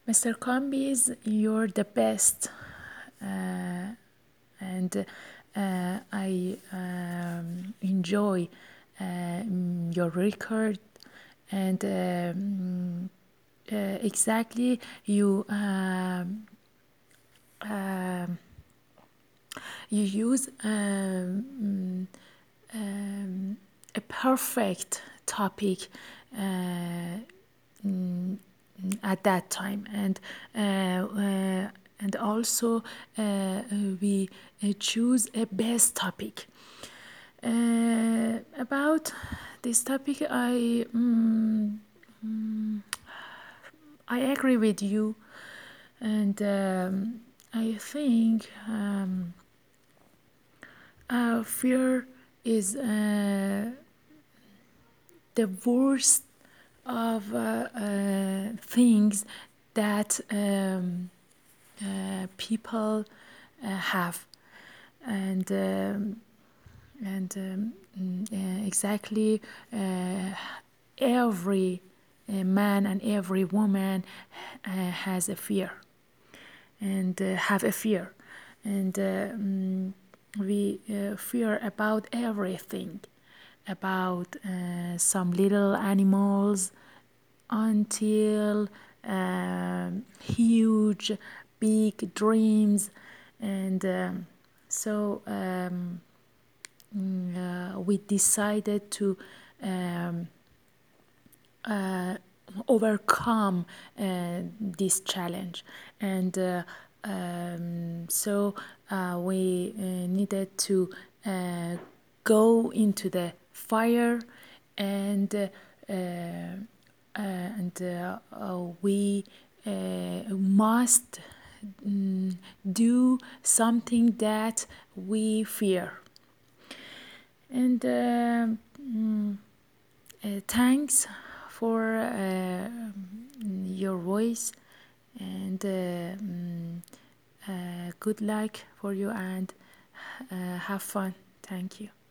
Mr. Combies, you're the best, and I enjoy your record, and exactly um, you use a perfect topic uh, mm, at that time, and also we choose a best topic about this topic. I agree with you, and I think fear is the worst of things that people have, and exactly every man and every woman has a fear and have a fear, and we fear about everything, about some little animals until huge big dreams, and we decided to um, uh, overcome this challenge, and we needed to go into the fire, and we must do something that we fear, and thanks for your voice, and good luck for you, and have fun. Thank you.